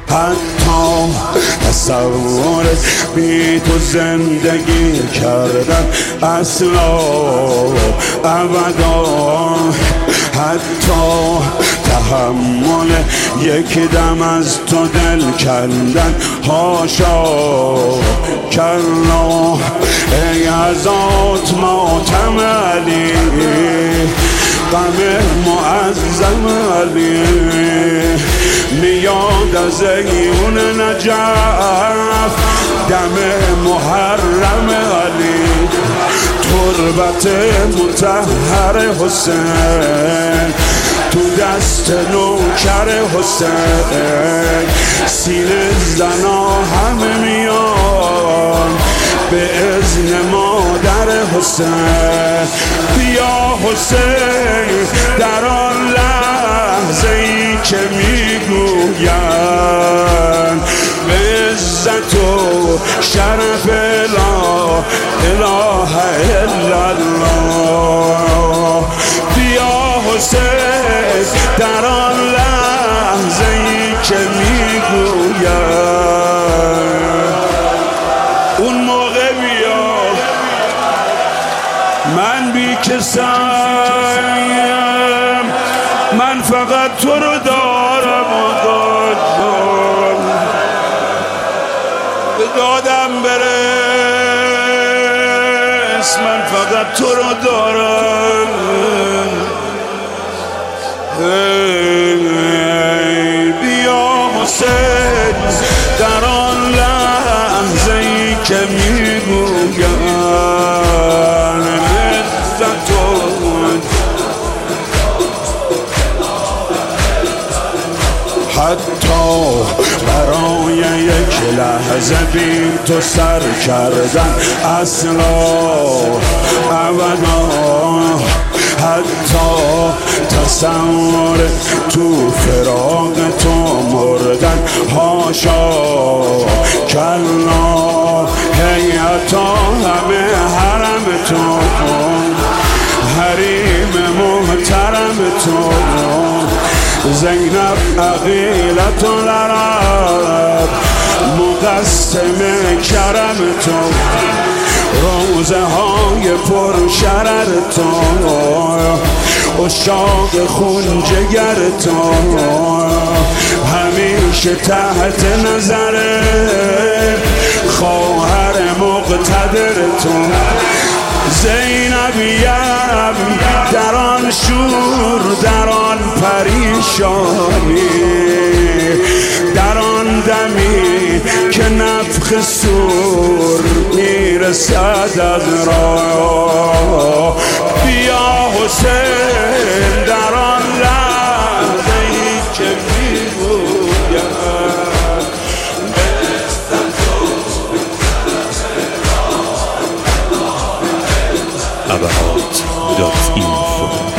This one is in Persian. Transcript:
حتی تصور بی تو زندگی کردن اصلا ابدا، حتی تحمل یک دم از تو دل کندن هاشا کلا. ای ازات ماتم علی، غم معظم علی، میاد از ایون نجف دم محرم علی، تربت مطهر حسین تو دست نوکر حسین، سینه زنا همه میان به اذن مادر حسین. بیا حسین در آن لحظه ای که میگویند به عزت و شرف لا اله الا الله. بیا حسین در آن لحظه ای که میگویند اون موقع بیا من بی کسیم، من فقط تو رو دارم و دادم به دادم برس، من فقط تو رو دارم. بیا حسین در آن لحظه ای که میگویم عزت و حتی برای یک لحظه بی تو سر کردن اصلا ابدا، حتی تصور تو فراق تو مردن هاشا کلا. هیئتا همه حرم تو، حریم محترم تو، زینب عقیلت العرب مقسم کرم تو، روزه های پر شرر تو، عشاق خون جگر تو، همیشه تحت نظر خواهر مقتدر تو. زینبیم در آن شور، در آن پریشانی، در آن دمی که نفخ سور میرسد از راه. بیا حسین در آن لحظه ای که میگویم ابهات.info